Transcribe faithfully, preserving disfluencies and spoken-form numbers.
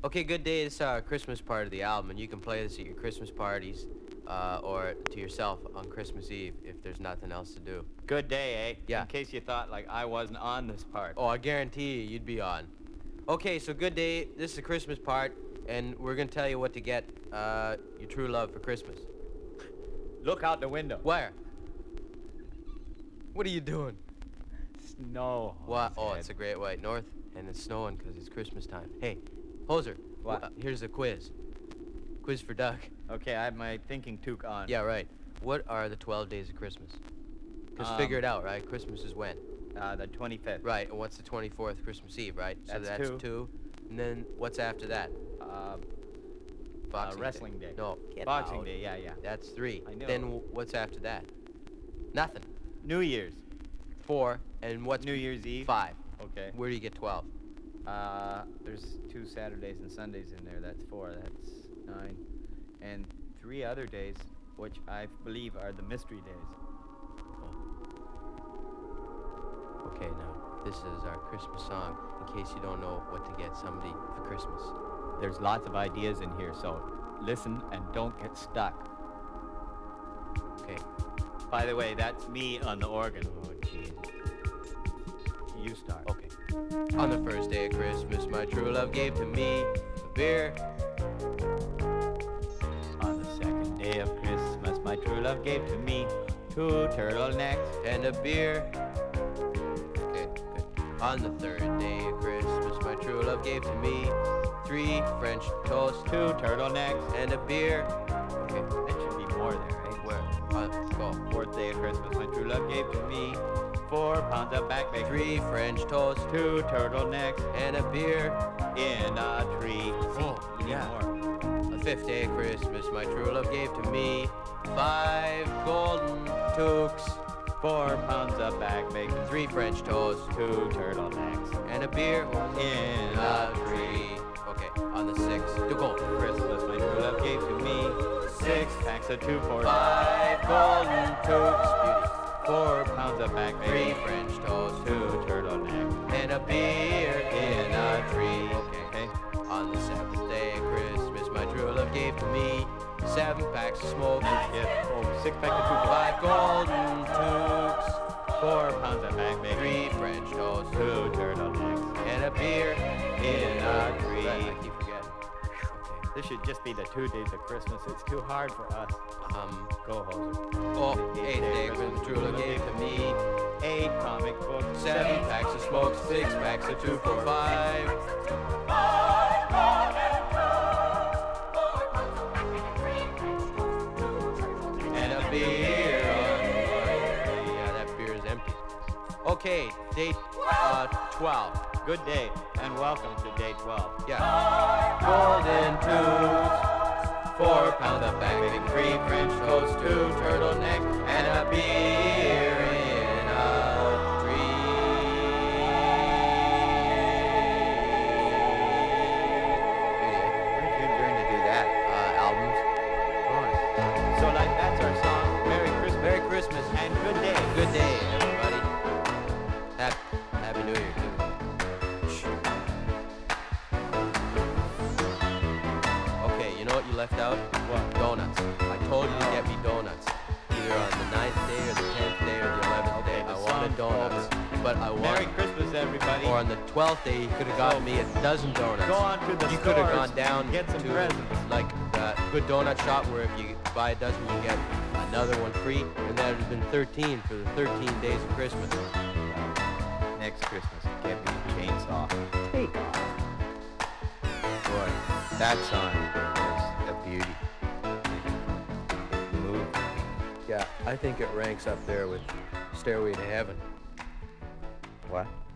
Okay, Good Day is our Christmas part of the album, and you can play this at your Christmas parties uh, or to yourself on Christmas Eve if there's nothing else to do. Good day, eh? Yeah. In case you thought, like, I wasn't on this part. Oh, I guarantee you, you'd be on. Okay, so Good Day, this is the Christmas part, and we're going to tell you what to get uh, your true love for Christmas. Look out the window. Where? What are you doing? Snow. What? Oh, it's a great white north, and it's snowing because it's Christmas time. Hey, Hoser. What? Uh, here's a quiz. Quiz for Doug. Okay, I have my thinking toque on. Yeah, right. What are the twelve days of Christmas? Because Um, figure it out, right? Christmas is when? Uh, the twenty-fifth. Right, and what's the twenty-fourth? Christmas Eve, right? So That's that's two. two. And then what's after that? Uh, Boxing Wrestling Day. No, get Boxing out. Day, yeah, yeah. That's three. I know. Then w- what's after that? Nothing. New Year's. Four. And what's New Year's Eve. five? Okay. Where do you get twelve? Uh, there's two Saturdays and Sundays in there. That's four. That's nine. And three other days, which I believe are the mystery days. Okay, now, this is our Christmas song, in case you don't know what to get somebody for Christmas. There's lots of ideas in here, so listen and don't get stuck. Okay. By the way, that's me on the organ. Oh, jeez. You start. Okay. On the first day of Christmas, my true love gave to me a beer. On the second day of Christmas, my true love gave to me two turtlenecks. And a beer. Okay, good. On the third day of Christmas, my true love gave to me three French toast, Two turtlenecks. and a beer. Okay, There should be more there, right? where? Uh, go. Fourth day of Christmas, my true love gave to me four pounds of back bacon, Three French toast, two turtlenecks and a beer. in a tree. Oh, You need yeah. more. On the fifth day of Christmas, my true love gave to me five golden toques, Four pounds of back bacon, three French toast, two turtlenecks and a beer in a a tree. tree. Okay, on the sixth, to go. Christmas, my true love gave to me six packs of two forty, Five golden toques, beauty. four pounds of back Three bacon, French toast, two turtlenecks and a beer in a tree. Okay. On the seventh day of Christmas, my true love gave to me seven packs of smoke, Yeah, oh, six packs of two forty, five golden toques, four pounds of back bacon, three French toast, two turtlenecks and a beer in a tree. Right, I keep forgetting. Okay. This should just be the two days of Christmas. It's too hard for us. Um, Go, Hoser. oh, eighth day of Christmas, true love gave to me Eight comic books, seven packs of smoke, six packs of two for five. And a beer. Yeah, that beer is empty. Okay, date uh, twelve. Good day, and welcome to day twelve. Yeah. Golden tubes, four pounds of bacon, three French toast, two turtlenecks, and a beer in a tree. Pretty good during to do that. Uh, albums. So, like, that's our song. Merry Christmas. Merry Christmas And good day. good day, everybody. Happy, Happy New Year, too. Shh. Okay, you know what you left out? What? Donuts. I told you to get me donuts. Either on the ninth day or the tenth day or the eleventh day. Okay, the I wanted song donuts. But I Merry wanted... Christmas, everybody. Or on the twelfth day, you could have gotten me a dozen donuts. Go on to the You could have stores gone down and get some to presents. like the good donut shop where if you buy a dozen, you get another one free. And that would have been thirteen for the thirteen days of Christmas. Next Christmas, get me a chainsaw. Take off. Boy, that song is a beauty. It moved me. Yeah, I think it ranks up there with Stairway to Heaven. What?